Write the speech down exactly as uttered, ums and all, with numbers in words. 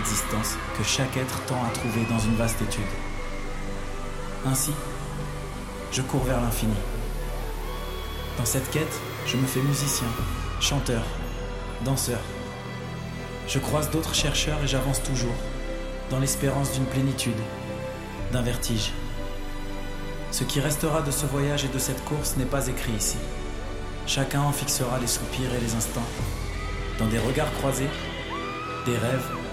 l'existence que chaque être tend à trouver dans une vaste étude. Ainsi, je cours vers l'infini. Dans cette quête, je me fais musicien, chanteur, danseur. Je croise d'autres chercheurs et j'avance toujours, dans l'espérance d'une plénitude, d'un vertige. Ce qui restera de ce voyage et de cette course n'est pas écrit ici. Chacun en fixera les soupirs et les instants, dans des regards croisés, des rêves